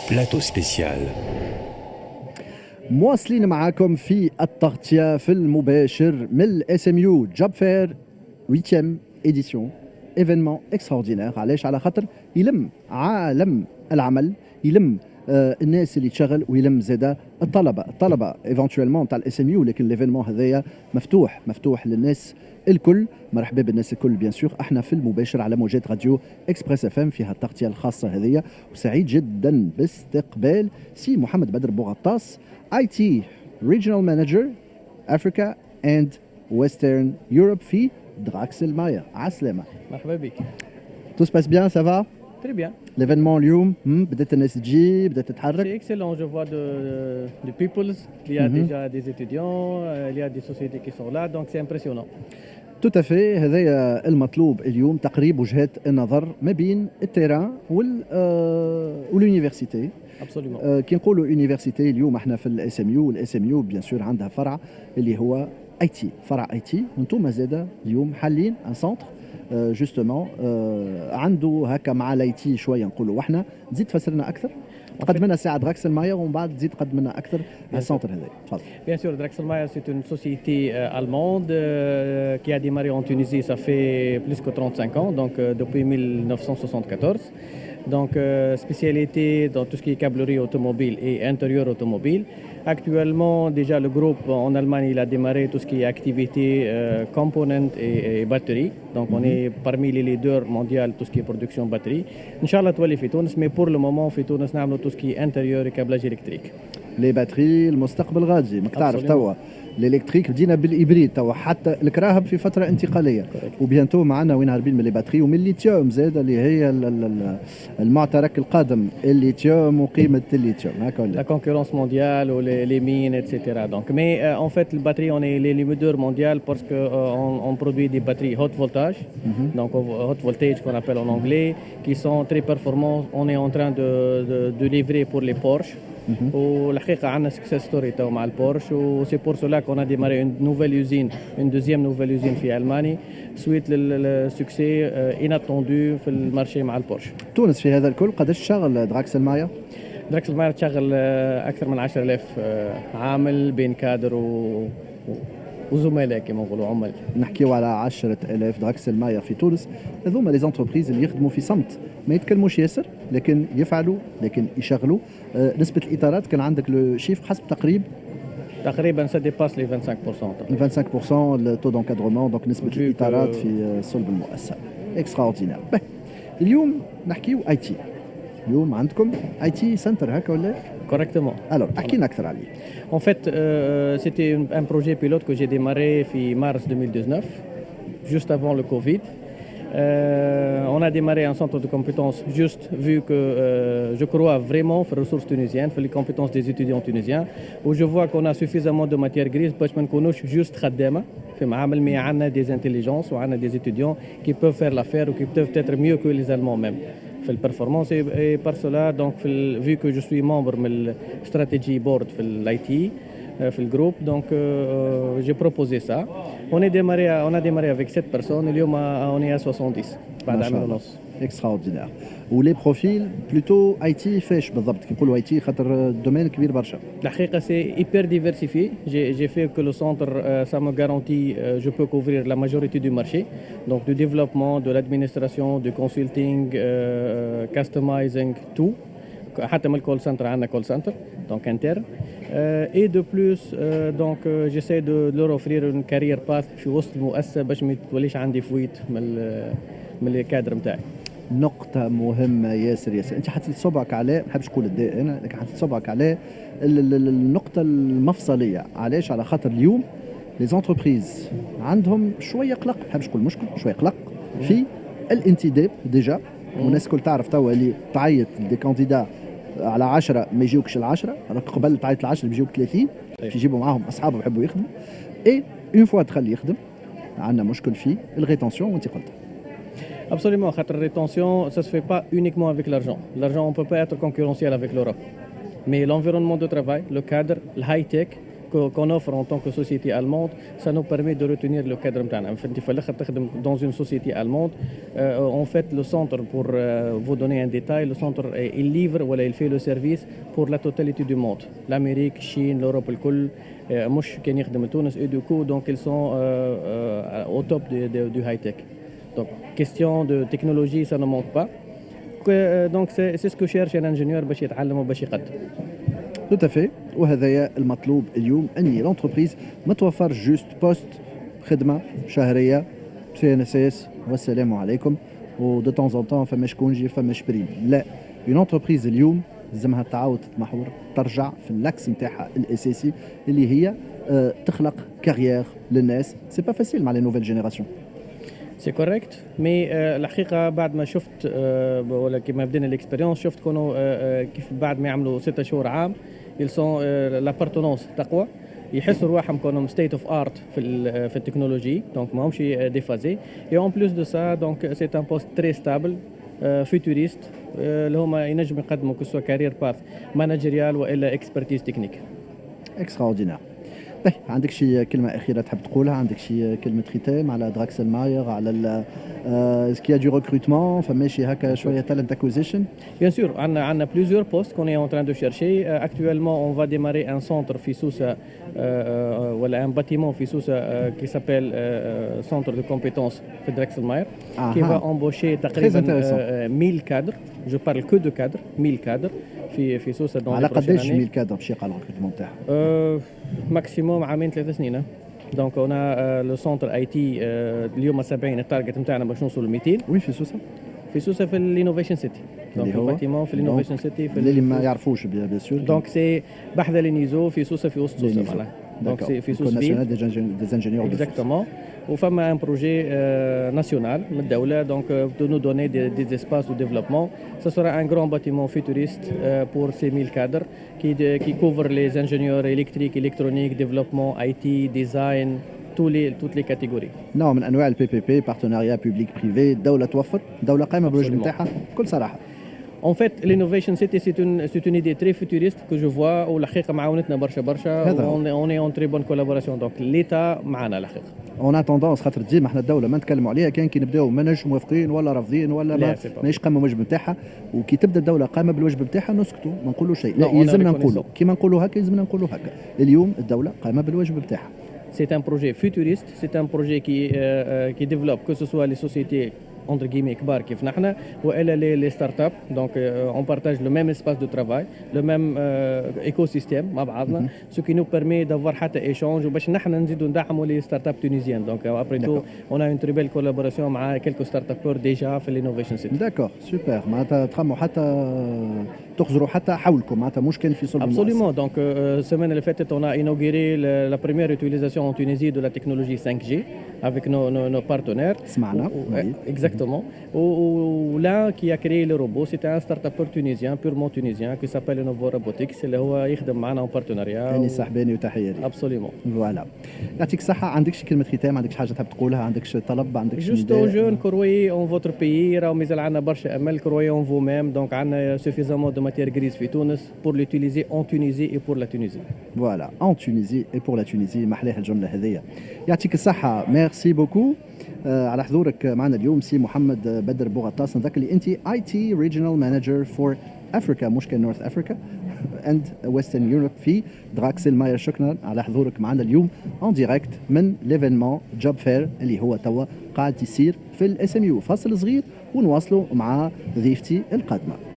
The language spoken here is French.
plateau spécial. مواصلين معاكم في التغطية في المباشر من الاس ام يو جوب فير 8e édition événement extraordinaire. علاش؟ على خاطر يلم عالم العمل، يلم الناس اللي تشغل، ويلم زاده الطلبه ايفونتويلمون تاع الاس ام يو، لكن ليفينمون هذايا مفتوح للناس الكل. مرحبا بالناس الكل بيان سور. احنا في المباشر على موجات راديو اكسبريس اف ام فيها التغطيه الخاصه هذيا، وسعيد جدا باستقبال سي محمد بدر بوغطاس، اي تي ريجنال مانجر افريكا اند ويسترن يوروب في دراكسل ماير. عسلامه. مرحبا بك. تو سباس بيان سافا؟ Très bien. L'événement اليوم بدات الناس تجي، بدات تتحرك. C'est excellent, je vois de peoples, il y a déjà des étudiants, il y a des sociétés qui sont là, donc c'est impressionnant. تو تافي هذايا المطلوب اليوم، تقريب وجهات النظر ما بين التيران واليونيفرسيتي. Absolument. كي نقولوا يونيفرسيتي اليوم احنا في الاس ام يو، والاس ام يو بيان سور عندها فرع اللي هو اي تي، فرع اي تي، وانتم زاده اليوم حالين ان سونتر جوستومون عنده هكا مع الاي تي شويه نقولوا. واحنا تزيد تفسر لنا اكثر، تقدم لنا ساعه دراكسل ماير ومن بعد تزيد تقدم لنا اكثر السونتر هذا. تفضل. Bien sûr, Draxelmeier, c'est une société allemande qui a démarré en Tunisie, ça fait plus que 35 ans, donc depuis 1974. Donc spécialité dans tout ce qui est câblerie automobile et intérieur automobile. Actuellement, déjà le groupe en Allemagne, il a démarré tout ce qui est activité components et batterie. Donc on est parmi les leaders mondiaux tout ce qui est production batterie. Inch'Allah, toi les في تونس, mais pour le moment, في تونس نعملوا tout ce qui est intérieur et câblage électrique. لي باتري المستقبل غادي، ماك تعرف توا الالكتريك بدينا بالابريد توا، حتى الكراهب في فتره انتقاليه، وبيانتو معنا وين هاربين من لي باتري ومن الليثيوم زاد اللي هي المعترك القادم، الليثيوم وقيمه الليثيوم هكا ولا؟ La concurrence mondiale ou les mines, etc. Donc, mais en fait, le batterie, on est les leaders mondiaux parce que on produit des batteries haute voltage, donc haute voltage qu'on appelle en anglais, qui sont très performantes. On est en train de livrer pour les Porsche. والحقيقة عندنا success story تو مع البورش، و c'est pour cela qu'on a démarré une deuxième nouvelle usine في ألمانيا suite للسكسي inattendu في المارشي مع البورش. تونس في هذا الكل قداش تشغل دراكسل ماير؟ دراكسل ماير تشغل أكثر من 10,000 عامل بين كادر وزملاء كما نقولوا عمال. نحكيو على 10,000 دراكسل ماير في تونس. هذوما لي زونتربريز اللي يخدموا في صمت، ما يتكلموش ياسر لكن يفعلوا، لكن يشغلوا. نسبة الإطارات كان عندك لو شيف حسب تقريبا ça dépasse les 25%. 25% التو دونكادرومون، دونك نسبة الإطارات في صلب المؤسسة اكستراوردينير. اليوم نحكيو اي تي. اليوم عندكم اي تي سنتر هكا ولا؟ Correctement. Alors, احكينا أكثر عليه. En fait, c'était un projet pilote que j'ai démarré en mars 2019, juste avant le Covid. On a démarré un centre de compétences juste vu que je crois vraiment aux ressources tunisiennes, aux les compétences des étudiants tunisiens, où je vois qu'on a suffisamment de matières grises parce qu'on connaît juste خدامة في معامل، mais on a des intelligences, on a des étudiants qui peuvent faire l'affaire ou qui peuvent être mieux que les Allemands même. في البرفورمانس. et par cela donc vu que je suis membre من strategy board في الاي تي في الجروب, donc j'ai proposé ça. On a démarré avec 7 personnes, اليوم on est à 70 بعد عام ونص. اكستراوردينير. ولي بروفيل بلوتو اي تي فاش بالضبط؟ كي نقولوا اي تي خاطر الدومين كبير برشا. الحقيقه سي hyper diversifié. J'ai fait que le centre ça me garantit je peux couvrir la majorité du marché, donc du développement, de l'administration, du consulting, customizing, tout. حتى من الكول سنتر عندنا كول سنتر donc interne. Et de plus donc j'essaie de leur offrir une carrière path في وسط المؤسسه باش ما توليش عندي فويت من الكادر نتاعي. نقطة مهمة ياسر. أنت حطيت صبعك على، ما بحبش نقول الداء أنا، لكن حطيت صبعك على النقطة المفصلية. علاش؟ على خاطر اليوم لي زونتربريز عندهم شوية قلق، ما بحبش نقول مشكل، شوية قلق في الانتداب ديجا. والناس الكل تعرف توا اللي تعيط دي كانديدا على 10 ما يجيوكش ال10، قبل تعيط ال10 بيجيوك 30 باش يجيبوا معاهم أصحابهم يحبوا يخدموا. اي اون فوا تخلي يخدم عندنا مشكل في الريتونسيون، وانت قلت Absolument, la rétention, ça ne se fait pas uniquement avec l'argent. L'argent, on ne peut pas être concurrentiel avec l'Europe. Mais l'environnement de travail, le cadre, le high-tech, qu'on offre en tant que société allemande, ça nous permet de retenir le cadre نتاعنا. فانت في الاخر تخدم dans une société allemande. En fait, le centre, pour vous donner un détail, le centre il livre ou il fait le service pour la totalité du monde, l'Amérique, Chine, l'Europe الكل. مش كان يخدم تونس et du coup donc ils sont au top du high tech. Donc question de technologie, ça ne manque pas. Donc c'est ce que cherche un ingénieur باش يتعلم وباش يقدم. Tout à fait. وهذايا المطلوب اليوم أني لونتربريز ما توفر جوست بوست خدمة شهرية CNSS والسلام عليكم ودو طون ان طون فما شكون يجي فما شبريم. لا، اون انتربريز اليوم لازمها تعاود تتمحور، ترجع في اللاكس نتاعها الاساسي اللي هي تخلق كارير للناس. سي با فاسيل مع لي نوفيل جينيراسيون. سي كوريكت مي الحقيقه بعد ما شفت ولا كيما بدينا الاكسبيريونس شفت كونوا كيف بعد ما يعملوا 6 شهور عام يلسون لابارتونونس تقوى، يحسوا رواحهم كونهم ستيت اوف ارت في التكنولوجي، دونك ماهمش ديفازي. اي اون بلوس دو سا دونك سي ان بوست تري ستابل فيتوريست اللي هما ينجموا يقدموا كسوا كارير باث مانجيريال والا اكسبرتيز تكنيك. اكستراوردينير. طيب عندك شي كلمة أخيرة تحب تقولها؟ عندك شي كلمة ختام على دراكسل ماير، على اسكي دو ريكروتمون، فماشي هكا شوية تالنت اكوزيشن؟ Bien sûr, on a plusieurs postes qu'on est en train de chercher. Actuellement, on va démarrer un centre في سوسة ولا un bâtiment في سوسة qui s'appelle centre de compétences في دراكسل ماير qui va embaucher تقريبا 1000 cadres. Je parle que de cadres, 1000 cadres في سوسة. على قداش 1000 كادر باش يقع الريكروتمون تاعها؟ ماكسيموم عامين 3 سنين. دونك انا لو سونتر اي تي اليوم 70 التارجت نتاعنا باش نوصلوا ل 200. وين في سوسة؟ في سوسة في الانوفيشن سيتي. دونك الباتيمون في الانوفيشن سيتي في اللي ما يعرفوش بيان سور. دونك سي بحذا لينيزو في سوسة في وسط سوسة معناها. دونك سي في سوسة ناسيونال دي انجينيور. اكزاكتومون. وفما ان بروجي ناسيونال من الدولة دونك دو نو دوني دي اسباس دو ديفلوبمون. Ça sera un grand bâtiment futuriste pour ces 1000 cadres qui couvre les ingénieurs électriques, électroniques, développement, IT, design, toutes les catégories. نوع من انواع البي بي بي، بارتناريا بوبليك بريفي. الدولة توفر، الدولة قائمة بالواجب نتاعها بكل صراحة. En fait, l'innovation city c'est une idée très futuriste que je vois والحقيقة معاونتنا برشا. On est en très bonne collaboration. Donc l'État معنا الحقيقة. اون اتوندونس خاطر ديما احنا الدوله ما نتكلموا عليها كان كي نبداو ماناش موافقين ولا رافضين ولا ماهيش قامه بالواجب نتاعها، وكي تبدا الدوله قامه بالواجب نتاعها نسكتوا ما نقولوا شيء. لا يلزمنا نقولوا كيما نقولوا هكا، يلزمنا نقولوا هكا. اليوم الدوله قامه بالواجب نتاعها. C'est un projet futuriste, c'est un projet qui développe que ce soit les sociétés entre guillemets كبار كيف نحنا والا les startups. Donc on partage le même espace de travail, le même écosystème مع بعضنا, ce qui nous permet d'avoir حتى échange وباش نحنا نزيدوا ندعموا les startups tunisiennes. Donc après tout on a une très belle collaboration مع quelques startupeurs déjà في l'innovation city. داكور سوبر. معناتها تخموا حتى تخزروا حتى حولكم، معناتها مش كان في صلب المؤسسة. Absolument. Donc semaine اللي فاتت on a inauguré la première utilisation en Tunisie de la technologie 5G avec nos partenaires. سمعنا. Exactement. Ou l'un qui a créé le robot, c'était un start-upper tunisien, purement tunisien, qui s'appelle Innovo Robotics, اللي هو يخدم معنا en partenariat. يعني سحباني وتحية لي. Absolument. فوالا. يعطيك الصحة. عندك شي كلمة ختام؟ عندك شي حاجة تحب تقولها؟ عندك شي طلب؟ عندك شي Juste aux jeunes, croyez en votre pays. راهو مازال عندنا برشا أمل. Croyez en vous-même. Donc عندنا suffisamment de matière grise في تونس pour l'utiliser en Tunisie et pour la Tunisie. Voilà, en Tunisie et pour la Tunisie. محلاه الجملة هذية. يعطيك الصحة. ميرسي بوكو على حضورك معنا اليوم سي محمد بدر بوغطاس. نذكر لي انت اي تي ريجنال مانجر فور افريكا، مش كان نورث افريكا اند ويسترن يوروب في دراكسل ماير. شكرا على حضورك معنا اليوم اون ديريكت من ليفينمون جوب فير اللي هو توا قاعد يصير في الاس ام يو. فاصل صغير ونواصلوا مع ضيفتي القادمه.